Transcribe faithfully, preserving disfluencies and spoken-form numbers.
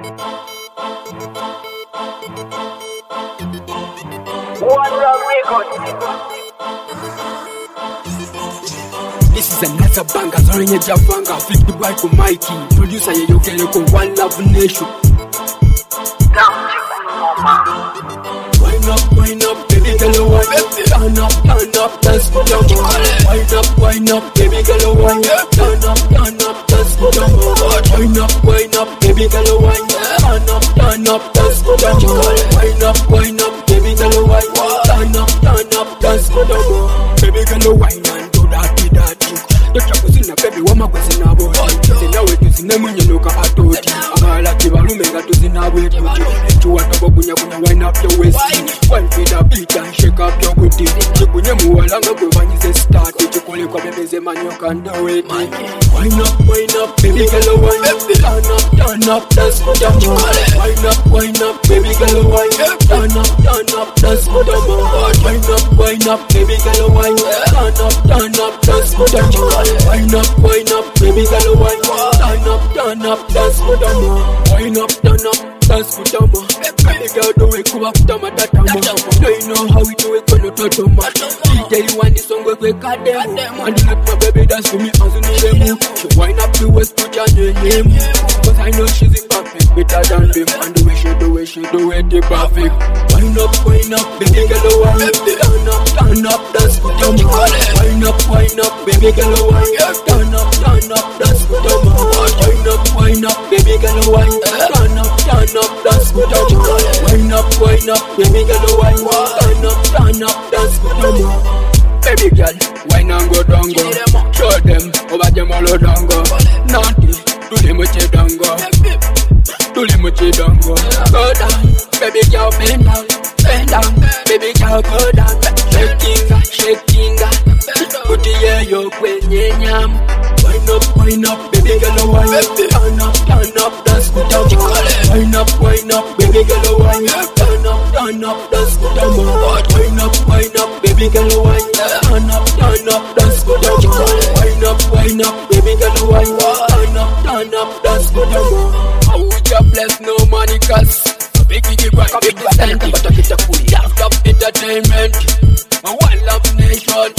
One Love Records. This is another banger, Zorinye Javanga, flip the right to Mikey, producer Yeyokele One Love Nation. Wind up, wind up, baby girl, wind up, turn up, turn up, dance for the more. Wind up, wind up, baby girl, wind up, turn up, turn up, dance for the more. Wind up, wind up, baby girl, wind up, turn up, turn up, dance for the more. Wind up, wind up, baby girl, wind up, turn up, turn up, dance for the more. Baby girl, wind and do that, do that. Tochakusina baby wama kwesina boti Zinawe tuzine mwenye nuka atoti Agala kibalumenga tuzina weti Chua tobo kunya kunya wind up your waist Wine feed a beat and shake up your booty Chikunye muwalanga kwe vanyize start Chikule kwa bebeze manyoka ndo weti Wind up, wind up, baby girl wind up Turn up, turn up, dance for the more Wind up, wind up, baby girl wind up Turn up, turn up, dance for the more Wind up, wind up, baby girl wind up Turn up, turn up, dance for the more Wind up, wind up, baby girl, wind up. Turn up, turn up, dance for the more. Wind up, turn up, dance for the more. Baby girl, do it, come up, tama, tatama. Do you know how we do it, when you touch your man? D J, you want this song, we quick, cut them. And you let my baby dance for me, as you know them move. She wind up the waist, put your name. Cause I know she's perfect, better than them. And the way she do it, she do it, the perfect. Wind up, wind up, baby girl, wind up. Turn up, turn up, dance for the more. Wind up, wind up, baby girl, wind up. Turn up, turn up, dance for the more. Wind up, wind up, baby girl, wind up. Turn up, turn up, dance for the more. Wind up, wind up, baby girl, wind up. Turn up, turn up, dance for the more. Baby girl, wine and go down go. Show them, over them all down go. Naughty, do them what you done go. Do them what you done go. Go down, baby girl, bend down, bend down. Baby girl, go down, shaking, shaking. Put the air yo kwenye nyam. Wind up, wind up, baby girl, wind up. Turn up, turn up, dance with the more. Wind up, wind up, baby girl, wind up. Turn up, turn up, dance with the more. Wind up, wind up, baby girl, wind up. Turn up, turn up, dance with the more. Wind up, wind up, baby girl, wind up. Turn up, turn up, dance with the more. I would you bless no money cause big big right, big center, but I get a fully up entertainment. A One Love Nation.